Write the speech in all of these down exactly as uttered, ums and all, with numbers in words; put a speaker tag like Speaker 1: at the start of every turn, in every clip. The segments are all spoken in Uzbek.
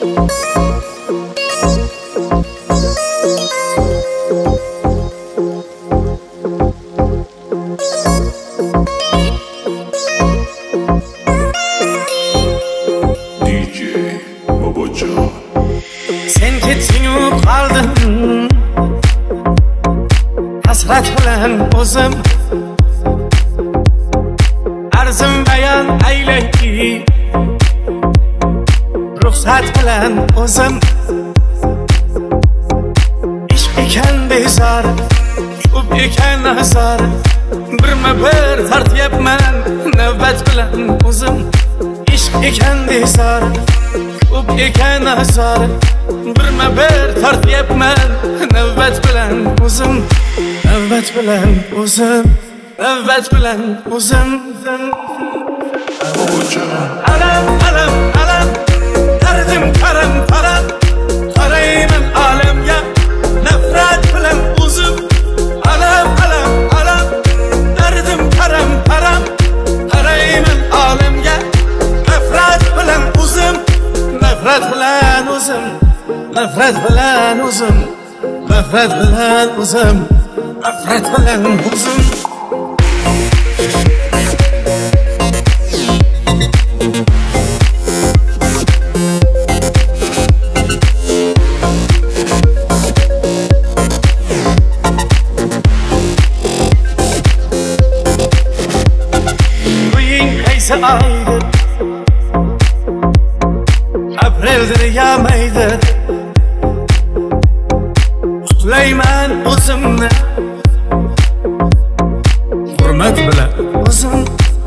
Speaker 1: Sen ketding-u qoldim hasrat bilan o'zim, arzim bayon aylayki ruxsat bilan o'zim. Ishq ekan bezor, ko'p ekan azor, birma bir tortyapman navbat bilan o'zim. Ishq ekan bezor, ko'p ekan azor, birma bir tortyapman navbat bilan o'zim. Navbat bilan o'zim, navbat bilan o'zim. Alam, alam, alam, dardim qaram qaram, qarayman olamga nafrat bilan o'zim. Alam, alam, alam, dardim qaram qaram, qarayman olamga nafrat bilan o'zim. Nafrat bilan o'zim, nafrat bilan o'zim, nafrat bilan o'zim, nafrat bilan o'zim. Quying qaysi oydir, apreldir ya maydir, qutlayman o'zimni hurmat bilan o'zim.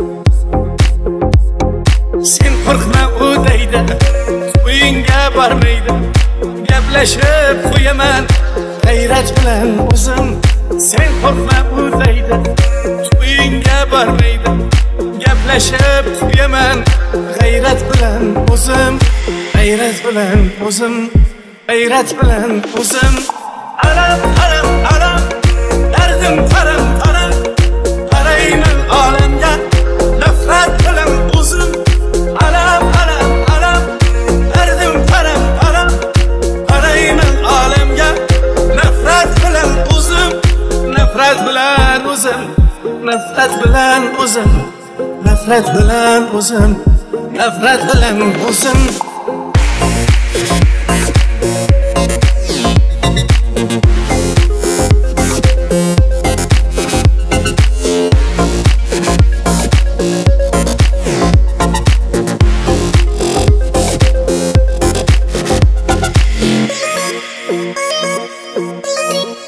Speaker 1: Sen qo'rqma u deydi, uyingga bormaydi, gaplashib qo'yaman g'ayrat bilan o'zim. Sen qo'rqma u deydi, uyingga bormaydi, gaplashib qo'yaman g'ayrat bilan o'zim. G'ayrat bilan o'zim, g'ayrat bilan o'zim. Alam, alam, alam, dardim qaram qaram, qarayman olamga nafrat bilan o'zim. Alam, alam, alam, dardim qaram qaram, qarayman olamga nafrat bilan o'zim. Nafrat bilan o'zim, nafrat bilan o'zim, nafrat bilan o'zim, nafrat bilan o'zim.
Speaker 2: Thank you.